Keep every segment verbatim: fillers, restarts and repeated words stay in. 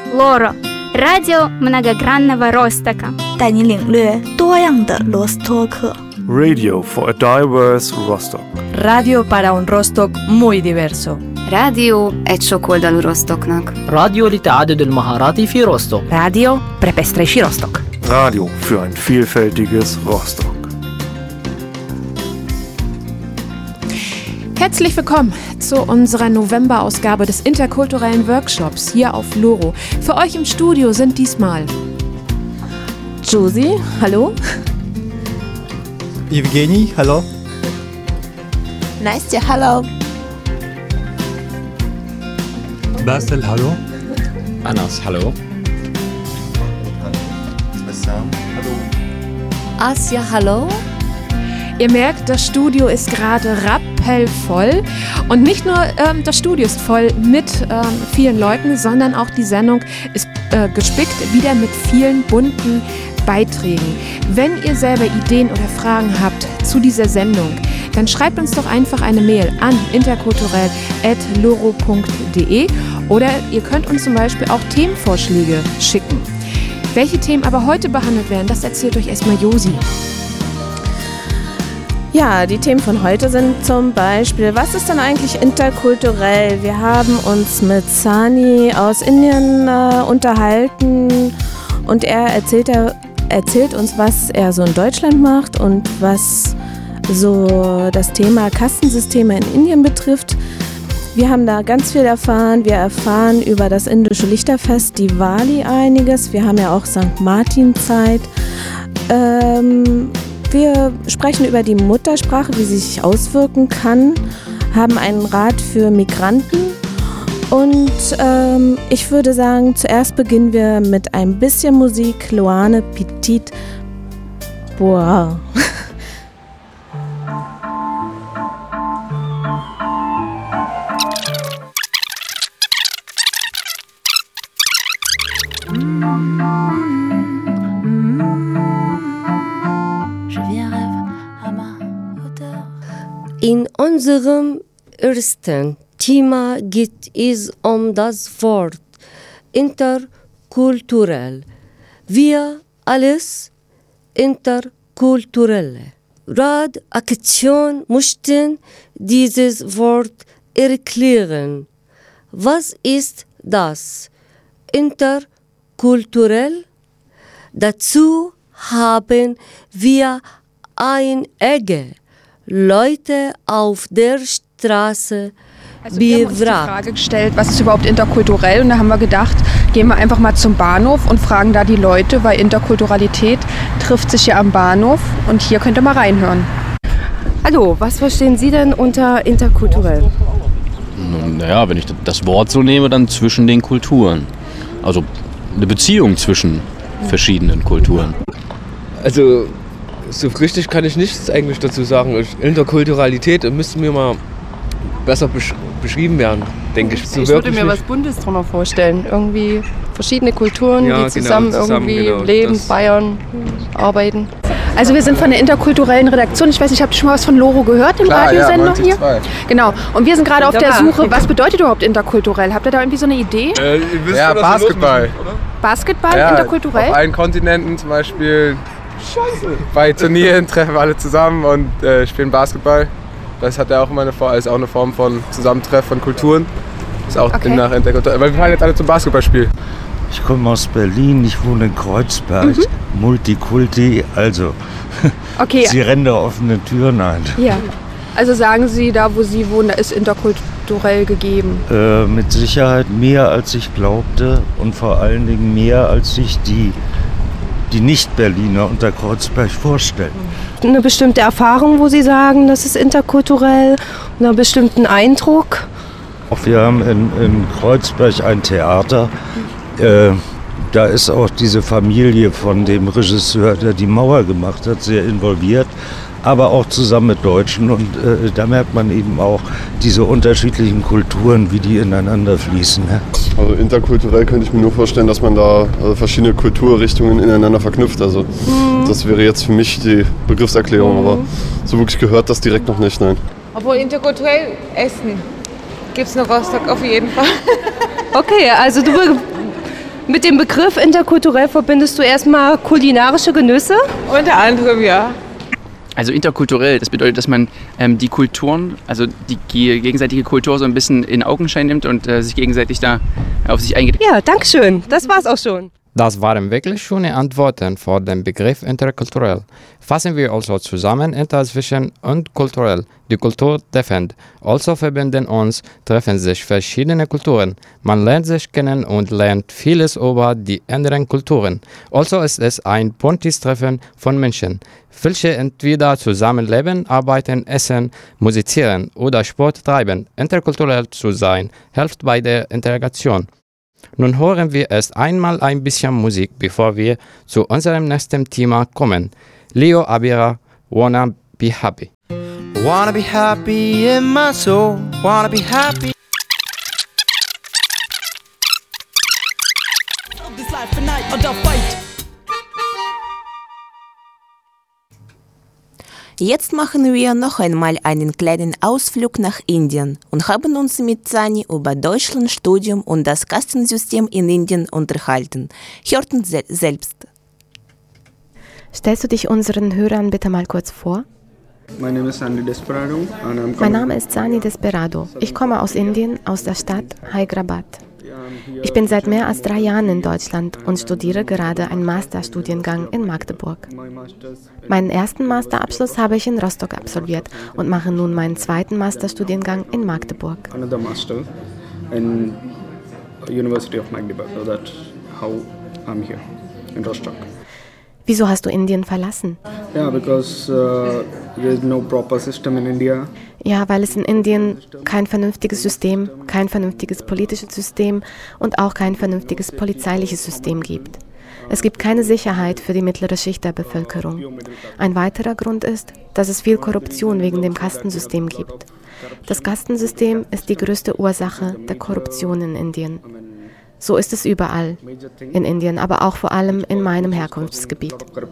Лоро. Радио многогранного Ростока. 带你领略多样的罗斯托克。 Radio for a diverse Rostock. Radio para un Rostock muy diverso. rádió egy sokoldalú Rostoknak. راديو لتعدد المهارات في روستوك. Radio pre pestřejší Rostock. Radio für ein vielfältiges Rostock. Herzlich willkommen zu unserer November-Ausgabe des interkulturellen Workshops hier auf Loro. Für euch im Studio sind diesmal Josie, hallo. Evgeny, hallo. Nastja, hallo. Basel, hallo. Anas, hallo. Asja, hallo. Ihr merkt, das Studio ist gerade rappellvoll. Und nicht nur ähm, das Studio ist voll mit ähm, vielen Leuten, sondern auch die Sendung ist äh, gespickt wieder mit vielen bunten Beiträgen. Wenn ihr selber Ideen oder Fragen habt zu dieser Sendung, dann schreibt uns doch einfach eine Mail an interkulturell at loro punkt de oder ihr könnt uns zum Beispiel auch Themenvorschläge schicken. Welche Themen aber heute behandelt werden, das erzählt euch erstmal Josi. Ja, die Themen von heute sind zum Beispiel, was ist denn eigentlich interkulturell? Wir haben uns mit Sani aus Indien äh, unterhalten und er erzählt, er erzählt uns, was er so in Deutschland macht und was so das Thema Kastensysteme in Indien betrifft. Wir haben da ganz viel erfahren. Wir erfahren über das indische Lichterfest Diwali einiges. Wir haben ja auch Sankt Martin-Zeit. Ähm, wir sprechen über die Muttersprache, wie sie sich auswirken kann, haben einen Rat für Migranten. Und ähm, ich würde sagen, zuerst beginnen wir mit ein bisschen Musik. Loane Petit Bois. In unserem ersten Thema geht es um das Wort interkulturell. Wir alles interkulturelle. Radaktion mussten dieses Wort erklären. Was ist das? Interkulturell? Dazu haben wir einige Leute auf der Straße also wir haben uns die Frage gestellt, was ist überhaupt interkulturell? Und da haben wir gedacht, gehen wir einfach mal zum Bahnhof und fragen da die Leute, weil Interkulturalität trifft sich ja am Bahnhof und hier könnt ihr mal reinhören. Hallo, was verstehen Sie denn unter interkulturell? Naja, wenn ich das Wort so nehme, dann zwischen den Kulturen. Also eine Beziehung zwischen verschiedenen Kulturen. Also so richtig kann ich nichts eigentlich dazu sagen. Interkulturalität müsste mir mal besser besch- beschrieben werden, denke ich. So ich würde mir nicht. Was Buntes drunter vorstellen. Irgendwie verschiedene Kulturen, ja, die zusammen, genau, zusammen irgendwie genau, leben, das. feiern, arbeiten. Also wir sind von der interkulturellen Redaktion. Ich weiß nicht, habt ihr schon mal was von Loro gehört, dem Klar, Radiosender ja, hier? Genau. Und wir sind gerade auf der Suche, was bedeutet überhaupt interkulturell? Habt ihr da irgendwie so eine Idee? Äh, ihr wisst ja, schon, Basketball. Müssen, oder? Basketball, ja, interkulturell? Auf allen Kontinenten zum Beispiel. Scheiße. Bei Turnieren treffen wir alle zusammen und äh, spielen Basketball. Das hat ja auch immer eine, ist auch eine Form von Zusammentreff von Kulturen. Ist auch okay. nach interkulturell. Weil wir fahren jetzt alle zum Basketballspiel. Ich komme aus Berlin, ich wohne in Kreuzberg. Mhm. Multikulti, also okay. Sie rennen da offene Türen ein. Ja. Also sagen Sie, da wo Sie wohnen, da ist interkulturell gegeben? Äh, mit Sicherheit mehr als ich glaubte und vor allen Dingen mehr als sich die die Nicht-Berliner unter Kreuzberg vorstellen. Eine bestimmte Erfahrung, wo Sie sagen, das ist interkulturell, einen bestimmten Eindruck? Auch wir haben in, in Kreuzberg ein Theater. Äh, da ist auch diese Familie von dem Regisseur, der die Mauer gemacht hat, sehr involviert. Aber auch zusammen mit Deutschen und äh, da merkt man eben auch diese unterschiedlichen Kulturen, wie die ineinander fließen. Ne? Also interkulturell könnte ich mir nur vorstellen, dass man da also verschiedene Kulturrichtungen ineinander verknüpft. Also mhm. das wäre jetzt für mich die Begriffserklärung, mhm. aber so wirklich gehört das direkt noch nicht, nein. Obwohl interkulturell Essen gibt es in Rostock auf jeden Fall. Okay, also du Mit dem Begriff interkulturell verbindest du erstmal kulinarische Genüsse? Unter anderem, ja. Also interkulturell, das bedeutet, dass man ähm, die Kulturen, also die gegenseitige Kultur so ein bisschen in Augenschein nimmt und äh, sich gegenseitig da auf sich eingeht. Ja, danke schön. Das war's auch schon. Das waren wirklich schöne Antworten vor dem Begriff interkulturell. Fassen wir also zusammen: inter zwischen und kulturell. Die Kultur treffend. Also verbinden uns, treffen sich verschiedene Kulturen. Man lernt sich kennen und lernt vieles über die anderen Kulturen. Also ist es ein buntes Treffen von Menschen, welche entweder zusammenleben, arbeiten, essen, musizieren oder Sport treiben. Interkulturell zu sein hilft bei der Integration. Nun hören wir erst einmal ein bisschen Musik, bevor wir zu unserem nächsten Thema kommen. Leo Abira, Wanna Be Happy. Wanna be happy in my soul, wanna be happy. Jetzt machen wir noch einmal einen kleinen Ausflug nach Indien und haben uns mit Sani über Deutschlandstudium und das Kastensystem in Indien unterhalten. Hört uns se- selbst. Stellst du dich unseren Hörern bitte mal kurz vor? My name is Sani Desperado and I'm Mein Name ist Sani Desperado. Ich komme aus Indien, aus der Stadt Hyderabad. Ich bin seit mehr als drei Jahren in Deutschland und studiere gerade einen Masterstudiengang in Magdeburg. Meinen ersten Masterabschluss habe ich in Rostock absolviert und mache nun meinen zweiten Masterstudiengang in Magdeburg. Another master in University of Magdeburg. So that's how I'm here in Rostock. Wieso hast du Indien verlassen? Yeah, because uh, there's no proper system in India. Ja, weil es in Indien kein vernünftiges System, kein vernünftiges politisches System und auch kein vernünftiges polizeiliches System gibt. Es gibt keine Sicherheit für die mittlere Schicht der Bevölkerung. Ein weiterer Grund ist, dass es viel Korruption wegen dem Kastensystem gibt. Das Kastensystem ist die größte Ursache der Korruption in Indien. So ist es überall in Indien, aber auch vor allem in meinem Herkunftsgebiet.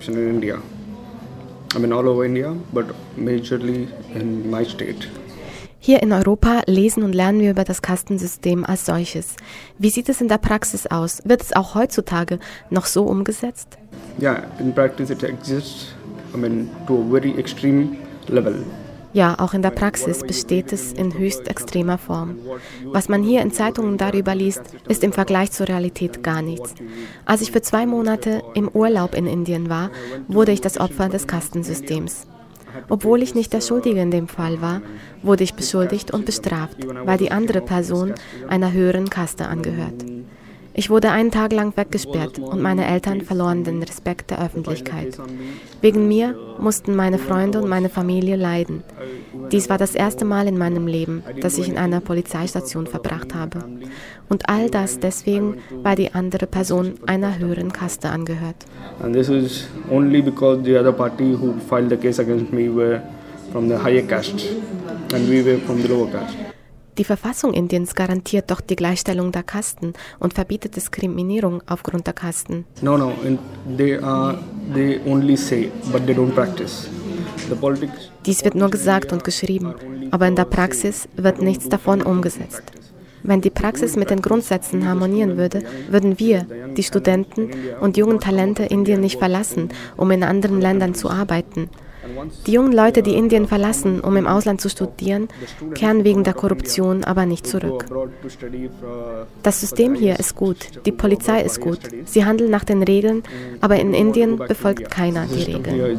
Hier in Europa lesen und lernen wir über das Kastensystem als solches. Wie sieht es in der Praxis aus? Wird es auch heutzutage noch so umgesetzt? Yeah, in practice it exists, I mean, to a very extreme level. Ja, auch in der Praxis besteht es in höchst extremer Form. Was man hier in Zeitungen darüber liest, ist im Vergleich zur Realität gar nichts. Als ich für zwei Monate im Urlaub in Indien war, wurde ich das Opfer des Kastensystems. Obwohl ich nicht der Schuldige in dem Fall war, wurde ich beschuldigt und bestraft, weil die andere Person einer höheren Kaste angehört. Ich wurde einen Tag lang weggesperrt und meine Eltern verloren den Respekt der Öffentlichkeit. Wegen mir mussten meine Freunde und meine Familie leiden. Dies war das erste Mal in meinem Leben, dass ich in einer Polizeistation verbracht habe. Und all das deswegen, weil die andere Person einer höheren Kaste angehört. And this is only because the other party who filed the case against me were from the higher caste and we were from the lower caste. Die Verfassung Indiens garantiert doch die Gleichstellung der Kasten und verbietet Diskriminierung aufgrund der Kasten. No, no, they, uh, they only say, but they don't practice. The politics. Dies wird nur gesagt und geschrieben, aber in der Praxis wird nichts davon umgesetzt. Wenn die Praxis mit den Grundsätzen harmonieren würde, würden wir, die Studenten und jungen Talente, Indien nicht verlassen, um in anderen Ländern zu arbeiten. Die jungen Leute, die Indien verlassen, um im Ausland zu studieren, kehren wegen der Korruption aber nicht zurück. Das System hier ist gut, die Polizei ist gut, sie handeln nach den Regeln, aber in Indien befolgt keiner die Regeln.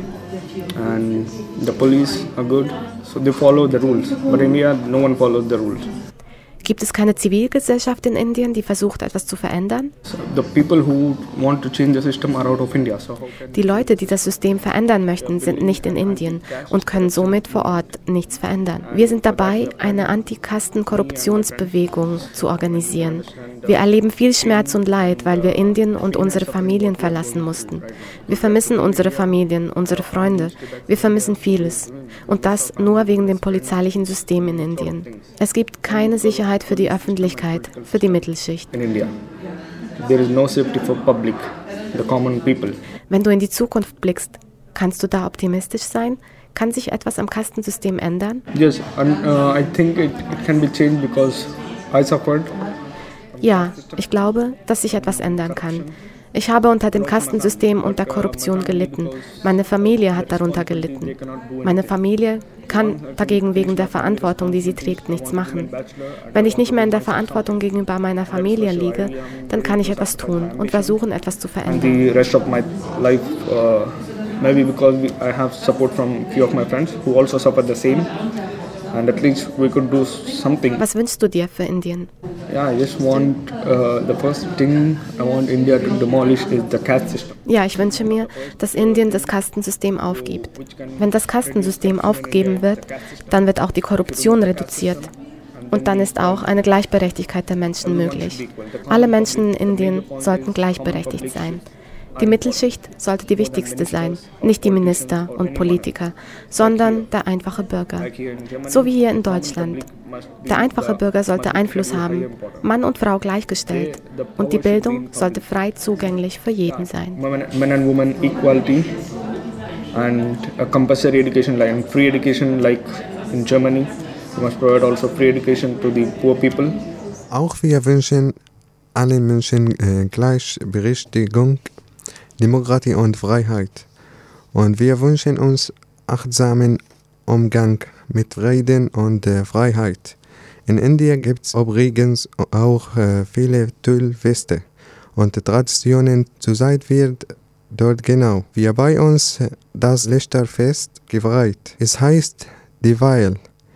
Gibt es keine Zivilgesellschaft in Indien, die versucht, etwas zu verändern? Die Leute, die das System verändern möchten, sind nicht in Indien und können somit vor Ort nichts verändern. Wir sind dabei, eine Antikasten-Korruptionsbewegung zu organisieren. Wir erleben viel Schmerz und Leid, weil wir Indien und unsere Familien verlassen mussten. Wir vermissen unsere Familien, unsere Freunde. Wir vermissen vieles. Und das nur wegen dem polizeilichen System in Indien. Es gibt keine Sicherheit für die Öffentlichkeit, für die Mittelschicht. In India, there is no safety for public, the common people. Wenn du in die Zukunft blickst, kannst du da optimistisch sein? Kann sich etwas am Kastensystem ändern? Yes, and uh, I think it, it can be changed because I suffered. Ja, ich glaube, dass sich etwas ändern kann. Ich habe unter dem Kastensystem und der Korruption gelitten. Meine Familie hat darunter gelitten. Meine Familie kann dagegen wegen der Verantwortung, die sie trägt, nichts machen. Wenn ich nicht mehr in der Verantwortung gegenüber meiner Familie liege, dann kann ich etwas tun und versuchen, etwas zu verändern. The rest of my life, uh, maybe because I have support from few of my friends who also suffer the same. And at least we could do something. Was wünschst du dir für Indien? Yeah, I just want uh, the first thing I want India to demolish is the caste system. Ja, ich wünsche mir, dass Indien das Kastensystem aufgibt. Wenn das Kastensystem aufgegeben wird, dann wird auch die Korruption reduziert. Und dann ist auch eine Gleichberechtigkeit der Menschen möglich. Alle Menschen in Indien sollten gleichberechtigt sein. Die Mittelschicht sollte die wichtigste sein, nicht die Minister und Politiker, sondern der einfache Bürger. So wie hier in Deutschland. Der einfache Bürger sollte Einfluss haben, Mann und Frau gleichgestellt. Und die Bildung sollte frei zugänglich für jeden sein. Men and women equality and a compulsory education, like free education like in Germany. We must provide also free education to the poor people. Auch wir wünschen allen Menschen äh, Gleichberechtigung, Demokratie und Freiheit. Und wir wünschen uns achtsamen Umgang mit Frieden und äh, Freiheit. In Indien gibt es übrigens auch äh, viele Tüllfeste und Traditionen. Zurzeit wird dort genau wie bei uns das Lichterfest gefeiert. Es heißt Diwali.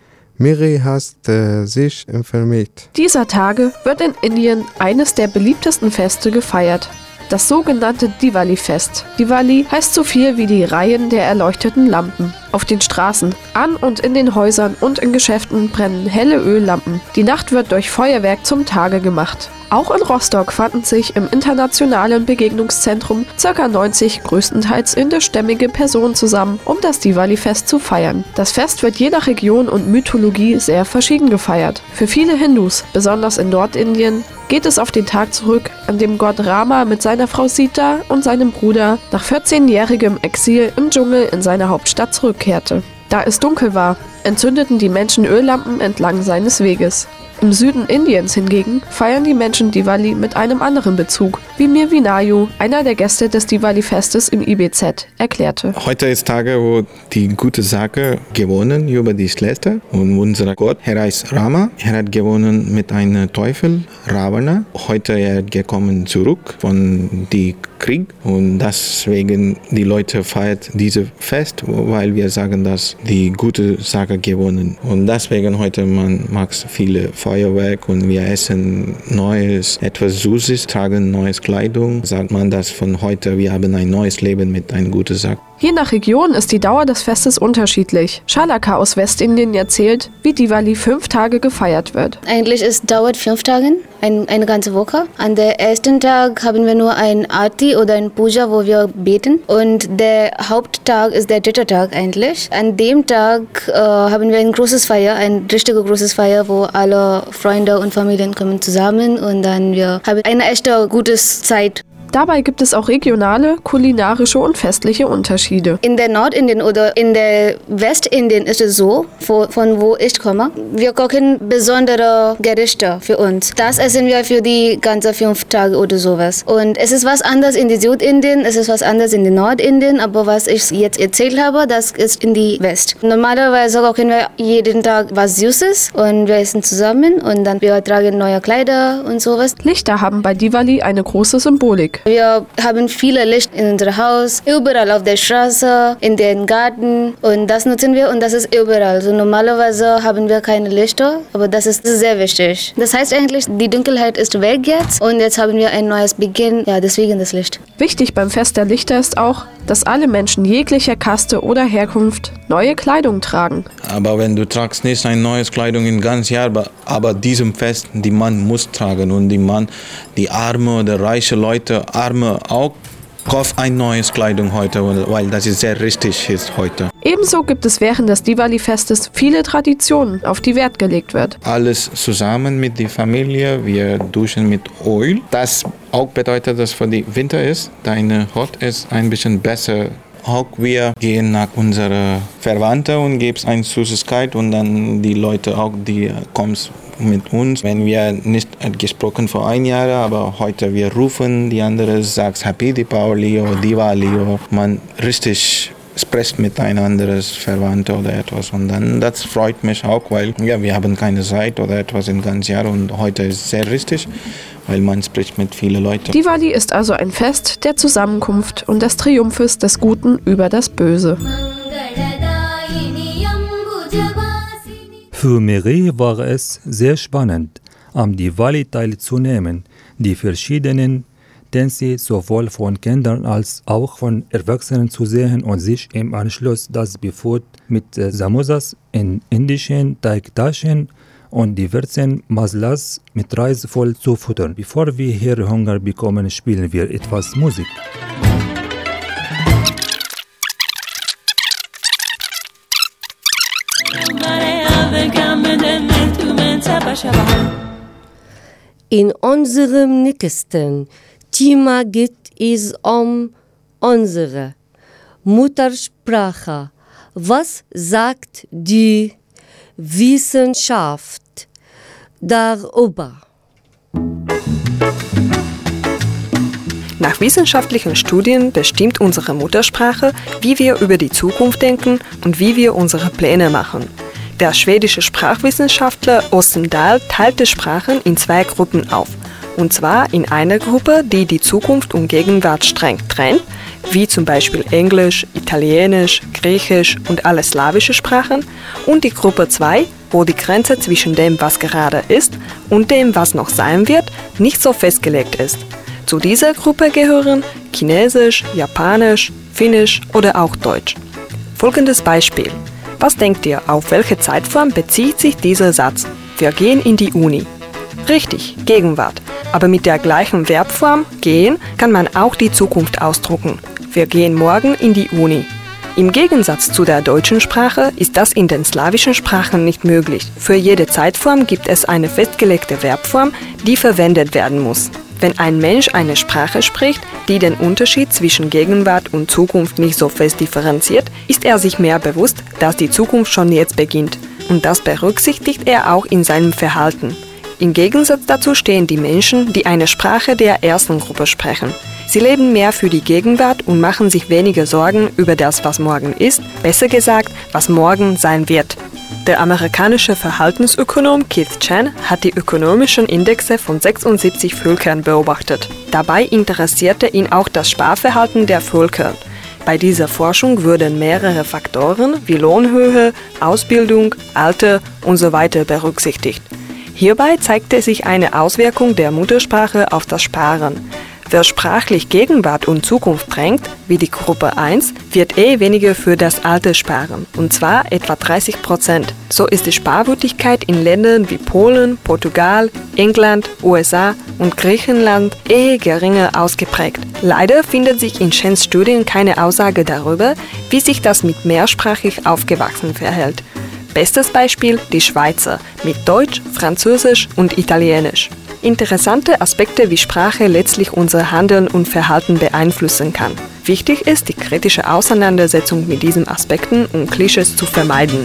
Miri hat äh, sich informiert. Dieser Tage wird in Indien eines der beliebtesten Feste gefeiert. Das sogenannte Diwali-Fest. Diwali heißt so viel wie die Reihen der erleuchteten Lampen. Auf den Straßen, an und in den Häusern und in Geschäften brennen helle Öllampen. Die Nacht wird durch Feuerwerk zum Tage gemacht. Auch in Rostock fanden sich im internationalen Begegnungszentrum ca. neunzig größtenteils indischstämmige Personen zusammen, um das Diwali-Fest zu feiern. Das Fest wird je nach Region und Mythologie sehr verschieden gefeiert. Für viele Hindus, besonders in Nordindien, geht es auf den Tag zurück, an dem Gott Rama mit seiner Frau Sita und seinem Bruder nach vierzehnjährigem Exil im Dschungel in seine Hauptstadt zurückkehrte. Da es dunkel war, entzündeten die Menschen Öllampen entlang seines Weges. Im Süden Indiens hingegen feiern die Menschen Diwali mit einem anderen Bezug, wie mir Vinayu, einer der Gäste des Diwali-Festes im I B Z, erklärte. Heute ist Tage, wo die gute Sache gewonnen über die Schlechte und unser Gott, er heißt Rama, er hat gewonnen mit einem Teufel, Ravana. Heute er hat gekommen zurück von dem Krieg und deswegen die Leute feiern dieses Fest, weil wir sagen, dass die gute Sache gewonnen und deswegen heute man mag viele Feuerwerk und wir essen Neues, etwas Süßes, tragen neues Kleidung. Sagt man das von heute, wir haben ein neues Leben mit einer guten Sache. Je nach Region ist die Dauer des Festes unterschiedlich. Shalaka aus Westindien erzählt, wie Diwali fünf Tage gefeiert wird. Eigentlich es dauert fünf Tage, ein, eine ganze Woche. An der ersten Tag haben wir nur ein Aarti oder ein Puja, wo wir beten. Und der Haupttag ist der dritte Tag eigentlich. An dem Tag äh, haben wir ein großes Feier, ein richtig großes Feier, wo alle Freunde und Familien kommen zusammen und dann wir haben eine echte gute Zeit. Dabei gibt es auch regionale, kulinarische und festliche Unterschiede. In der Nordindien oder in der Westindien ist es so, von wo ich komme, wir kochen besondere Gerichte für uns. Das essen wir für die ganzen fünf Tage oder sowas. Und es ist was anderes in die Südindien, es ist was anderes in die Nordindien, aber was ich jetzt erzählt habe, das ist in die West. Normalerweise kochen wir jeden Tag was Süßes und wir essen zusammen und dann wir tragen neue Kleider und sowas. Lichter haben bei Diwali eine große Symbolik. Wir haben viele Lichter in unserem Haus, überall auf der Straße, in den Garten und das nutzen wir und das ist überall. Also normalerweise haben wir keine Lichter, aber das ist sehr wichtig. Das heißt eigentlich, die Dunkelheit ist weg jetzt und jetzt haben wir ein neues Beginn, ja deswegen das Licht. Wichtig beim Fest der Lichter ist auch, dass alle Menschen jeglicher Kaste oder Herkunft neue Kleidung tragen. Aber wenn du tragst nicht ein neues Kleidung in ganz Jahr, aber, aber diesem Fest, die Mann muss tragen und die Mann, die arme oder reiche Leute, Arme auch, kauf ein neues Kleidung heute, weil das ist sehr richtig ist heute. Ebenso gibt es während des Diwali-Festes viele Traditionen, auf die Wert gelegt wird. Alles zusammen mit der Familie, wir duschen mit Öl. Das auch bedeutet, dass für die Winter ist, deine Haut ist ein bisschen besser. Auch wir gehen nach unseren Verwandten und geben eine Süßigkeit und dann die Leute auch, die kommen mit uns, wenn wir nicht gesprochen vor ein Jahr, aber heute wir rufen, die andere sagt Happy Deepavali oder Diwali oder man richtig spricht miteinander, Verwandte oder etwas und dann, das freut mich auch, weil ja, wir haben keine Zeit oder etwas im ganzen Jahr und heute ist sehr richtig, weil man spricht mit vielen Leuten. Diwali ist also ein Fest der Zusammenkunft und des Triumphes des Guten über das Böse. Für Mireille war es sehr spannend, am Diwali teilzunehmen, die verschiedenen Tänze sowohl von Kindern als auch von Erwachsenen zu sehen und sich im Anschluss das Buffet mit äh, Samosas in indischen Teigtaschen und diversen Maslas mit Reis voll zu futtern. Bevor wir hier Hunger bekommen, spielen wir etwas Musik. In unserem nächsten Thema geht es um unsere Muttersprache. Was sagt die Wissenschaft darüber? Nach wissenschaftlichen Studien bestimmt unsere Muttersprache, wie wir über die Zukunft denken und wie wir unsere Pläne machen. Der schwedische Sprachwissenschaftler Östen Dahl teilte Sprachen in zwei Gruppen auf. Und zwar in einer Gruppe, die die Zukunft und Gegenwart streng trennt, wie zum Beispiel Englisch, Italienisch, Griechisch und alle slawische Sprachen, und die Gruppe zwei, wo die Grenze zwischen dem, was gerade ist, und dem, was noch sein wird, nicht so festgelegt ist. Zu dieser Gruppe gehören Chinesisch, Japanisch, Finnisch oder auch Deutsch. Folgendes Beispiel. Was denkt ihr, auf welche Zeitform bezieht sich dieser Satz? Wir gehen in die Uni. Richtig, Gegenwart. Aber mit der gleichen Verbform, gehen, kann man auch die Zukunft ausdrucken. Wir gehen morgen in die Uni. Im Gegensatz zu der deutschen Sprache ist das in den slawischen Sprachen nicht möglich. Für jede Zeitform gibt es eine festgelegte Verbform, die verwendet werden muss. Wenn ein Mensch eine Sprache spricht, die den Unterschied zwischen Gegenwart und Zukunft nicht so fest differenziert, ist er sich mehr bewusst, dass die Zukunft schon jetzt beginnt. Und das berücksichtigt er auch in seinem Verhalten. Im Gegensatz dazu stehen die Menschen, die eine Sprache der ersten Gruppe sprechen. Sie leben mehr für die Gegenwart und machen sich weniger Sorgen über das, was morgen ist, besser gesagt, was morgen sein wird. Der amerikanische Verhaltensökonom Keith Chan hat die ökonomischen Indexe von sechsundsiebzig Völkern beobachtet. Dabei interessierte ihn auch das Sparverhalten der Völker. Bei dieser Forschung wurden mehrere Faktoren wie Lohnhöhe, Ausbildung, Alter und so weiter berücksichtigt. Hierbei zeigte sich eine Auswirkung der Muttersprache auf das Sparen. Wer sprachlich Gegenwart und Zukunft drängt, wie die Gruppe eins, wird eh weniger für das Alter sparen, und zwar etwa dreißig Prozent. So ist die Sparwürdigkeit in Ländern wie Polen, Portugal, England, U S A und Griechenland eher geringer ausgeprägt. Leider findet sich in Chens Studien keine Aussage darüber, wie sich das mit mehrsprachig aufgewachsen verhält. Bestes Beispiel die Schweizer mit Deutsch, Französisch und Italienisch. Interessante Aspekte, wie Sprache letztlich unser Handeln und Verhalten beeinflussen kann. Wichtig ist die kritische Auseinandersetzung mit diesen Aspekten, um Klischees zu vermeiden.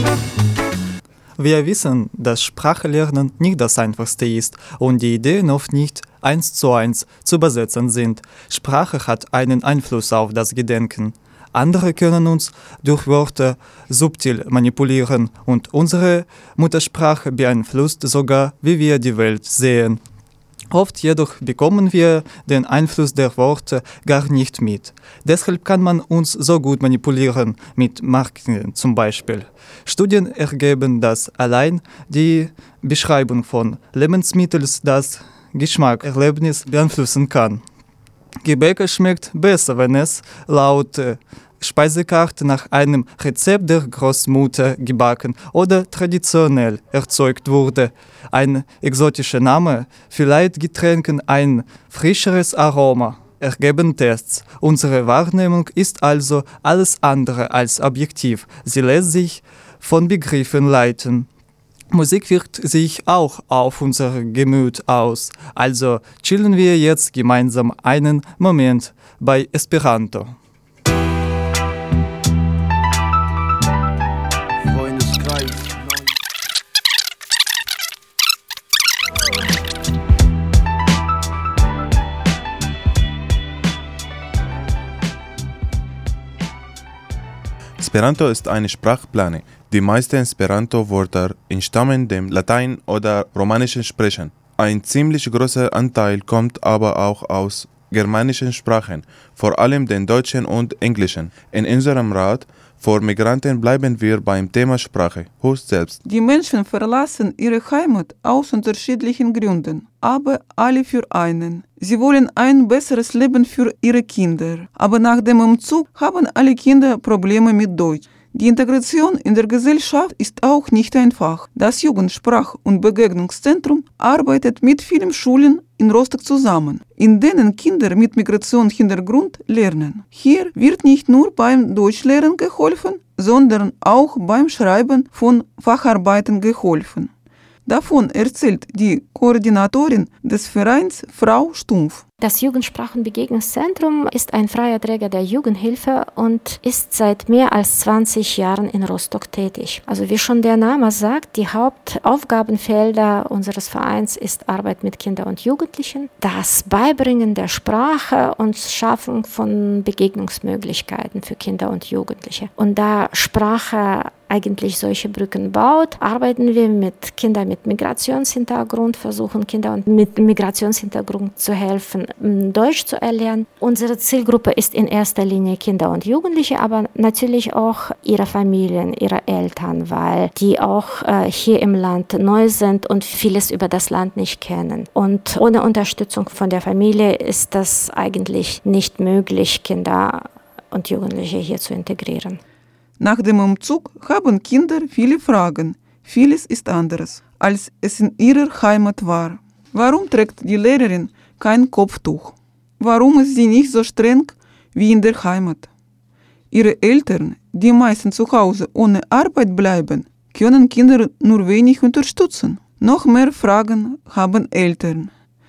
Wir wissen, dass Sprachlernen nicht das Einfachste ist und die Ideen oft nicht eins zu eins zu übersetzen sind. Sprache hat einen Einfluss auf das Gedenken. Andere können uns durch Worte subtil manipulieren und unsere Muttersprache beeinflusst sogar, wie wir die Welt sehen. Oft jedoch bekommen wir den Einfluss der Worte gar nicht mit. Deshalb kann man uns so gut manipulieren, mit Marketing zum Beispiel. Studien ergeben, dass allein die Beschreibung von Lebensmitteln das Geschmackerlebnis beeinflussen kann. Gebäck schmeckt besser, wenn es laut äh, Speisekarte nach einem Rezept der Großmutter gebacken oder traditionell erzeugt wurde. Ein exotischer Name verleiht Getränken ein frischeres Aroma, ergeben Tests. Unsere Wahrnehmung ist also alles andere als objektiv. Sie lässt sich von Begriffen leiten. Musik wirkt sich auch auf unser Gemüt aus. Also chillen wir jetzt gemeinsam einen Moment bei Esperanto. Esperanto ist eine Sprachplane. Die meisten Esperanto-Wörter entstammen dem Latein oder romanischen Sprechen. Ein ziemlich großer Anteil kommt aber auch aus germanischen Sprachen, vor allem den deutschen und englischen. In unserem Rat vor Migranten bleiben wir beim Thema Sprache. Host selbst. Die Menschen verlassen ihre Heimat aus unterschiedlichen Gründen, aber alle für einen. Sie wollen ein besseres Leben für ihre Kinder. Aber nach dem Umzug haben alle Kinder Probleme mit Deutsch. Die Integration in der Gesellschaft ist auch nicht einfach. Das Jugendsprach- und Begegnungszentrum arbeitet mit vielen Schulen in Rostock zusammen, in denen Kinder mit Migrationshintergrund lernen. Hier wird nicht nur beim Deutschlernen geholfen, sondern auch beim Schreiben von Facharbeiten geholfen. Davon erzählt die Koordinatorin des Vereins, Frau Stumpf. Das Jugendsprach- und Begegnungszentrum ist ein freier Träger der Jugendhilfe und ist seit mehr als zwanzig Jahren in Rostock tätig. Also wie schon der Name sagt, die Hauptaufgabenfelder unseres Vereins ist Arbeit mit Kindern und Jugendlichen, das Beibringen der Sprache und Schaffung von Begegnungsmöglichkeiten für Kinder und Jugendliche. Und da Sprache eigentlich solche Brücken baut, arbeiten wir mit Kindern mit Migrationshintergrund, versuchen Kindern mit Migrationshintergrund zu helfen, Deutsch zu erlernen. Unsere Zielgruppe ist in erster Linie Kinder und Jugendliche, aber natürlich auch ihre Familien, ihre Eltern, weil die auch äh, hier im Land neu sind und vieles über das Land nicht kennen. Und ohne Unterstützung von der Familie ist das eigentlich nicht möglich, Kinder und Jugendliche hier zu integrieren. Nach dem Umzug haben Kinder viele Fragen. Vieles ist anderes, als es in ihrer Heimat war. Warum trägt die Lehrerin kein Kopftuch? Warum ist sie nicht so streng wie in der Heimat? Ihre Eltern, die meistens zu Hause ohne Arbeit bleiben, können Kinder nur wenig unterstützen. Noch mehr Fragen haben Eltern.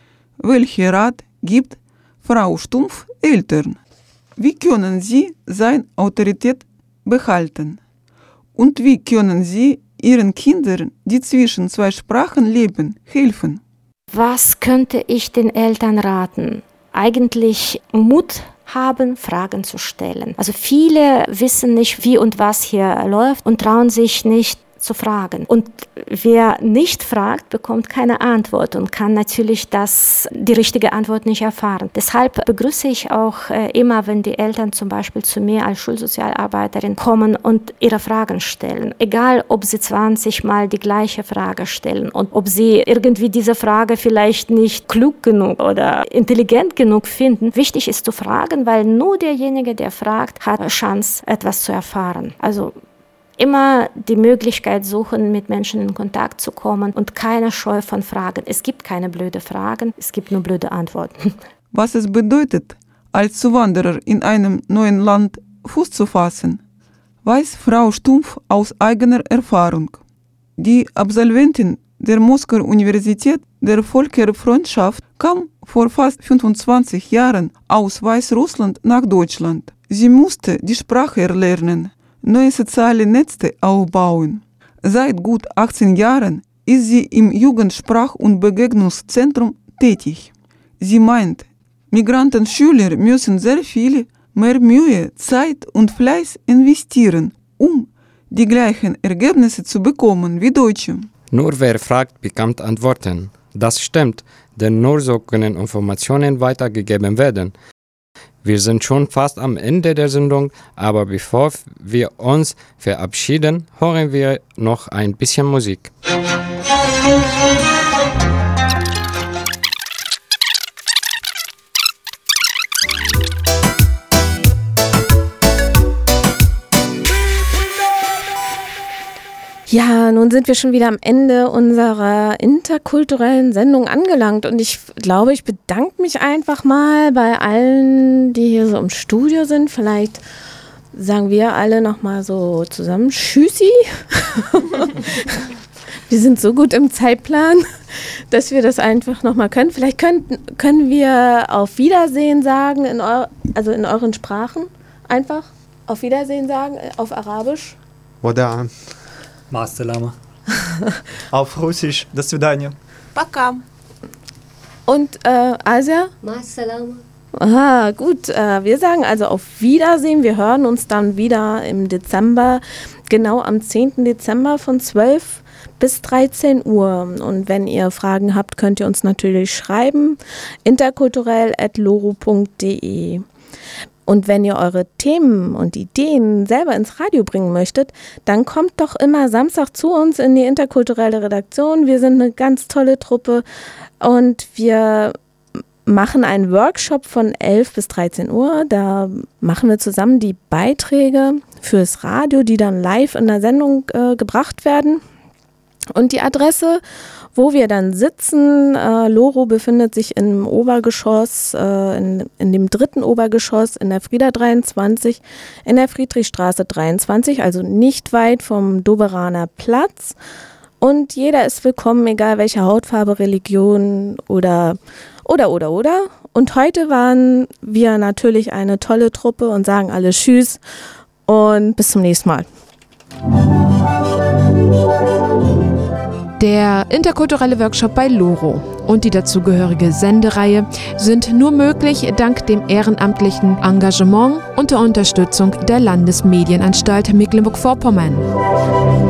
Welche Rat gibt Frau Stumpf Eltern? Wie können sie seine Autorität behalten? Und wie können sie ihren Kindern, die zwischen zwei Sprachen leben, helfen? Was könnte ich den Eltern raten? Eigentlich Mut haben, Fragen zu stellen. Also viele wissen nicht, wie und was hier läuft und trauen sich nicht zu fragen. Und wer nicht fragt, bekommt keine Antwort und kann natürlich das, die richtige Antwort nicht erfahren. Deshalb begrüße ich auch äh, immer, wenn die Eltern zum Beispiel zu mir als Schulsozialarbeiterin kommen und ihre Fragen stellen. Egal, ob sie zwanzig Mal die gleiche Frage stellen und ob sie irgendwie diese Frage vielleicht nicht klug genug oder intelligent genug finden. Wichtig ist zu fragen, weil nur derjenige, der fragt, hat eine Chance, etwas zu erfahren. Also immer die Möglichkeit suchen, mit Menschen in Kontakt zu kommen und keine Scheu von Fragen. Es gibt keine blöde Fragen, es gibt nur blöde Antworten. Was es bedeutet, als Zuwanderer in einem neuen Land Fuß zu fassen, weiß Frau Stumpf aus eigener Erfahrung. Die Absolventin der Moskauer Universität der Völkerfreundschaft kam vor fast fünfundzwanzig Jahren aus Weißrussland nach Deutschland. Sie musste die Sprache erlernen, neue soziale Netze aufbauen. Seit gut achtzehn Jahren ist sie im Jugendsprach- und Begegnungszentrum tätig. Sie meint, Migrantenschüler müssen sehr viel mehr Mühe, Zeit und Fleiß investieren, um die gleichen Ergebnisse zu bekommen wie Deutsche. Nur wer fragt, bekommt Antworten. Das stimmt, denn nur so können Informationen weitergegeben werden. Wir sind schon fast am Ende der Sendung, aber bevor wir uns verabschieden, hören wir noch ein bisschen Musik. Ja, nun sind wir schon wieder am Ende unserer interkulturellen Sendung angelangt und ich glaube, ich bedanke mich einfach mal bei allen, die hier so im Studio sind. Vielleicht sagen wir alle nochmal so zusammen Tschüssi. Wir sind so gut im Zeitplan, dass wir das einfach nochmal können. Vielleicht können, können wir auf Wiedersehen sagen, in eu- also in euren Sprachen einfach auf Wiedersehen sagen, auf Arabisch. Wada'an. Ma'as-salama. Auf Russisch, до свидания. Пока. Und äh, Asia? Ma'as-salama. Aha, gut. Äh, wir sagen also auf Wiedersehen. Wir hören uns dann wieder im Dezember, genau am zehnten Dezember von zwölf bis dreizehn Uhr. Und wenn ihr Fragen habt, könnt ihr uns natürlich schreiben. interkulturell at loro punkt de. Und wenn ihr eure Themen und Ideen selber ins Radio bringen möchtet, dann kommt doch immer Samstag zu uns in die interkulturelle Redaktion. Wir sind eine ganz tolle Truppe und wir machen einen Workshop von elf bis dreizehn Uhr. Da machen wir zusammen die Beiträge fürs Radio, die dann live in der Sendung äh, gebracht werden. Und die Adresse, wo wir dann sitzen, äh, Loro befindet sich im Obergeschoss, äh, in, in dem dritten Obergeschoss in der Frieda dreiundzwanzig, in der Friedrichstraße dreiundzwanzig, also nicht weit vom Doberaner Platz. Und jeder ist willkommen, egal welche Hautfarbe, Religion oder, oder, oder, oder. Und heute waren wir natürlich eine tolle Truppe und sagen alle Tschüss und bis zum nächsten Mal. Der interkulturelle Workshop bei Loro und die dazugehörige Sendereihe sind nur möglich dank dem ehrenamtlichen Engagement und der Unterstützung der Landesmedienanstalt Mecklenburg-Vorpommern.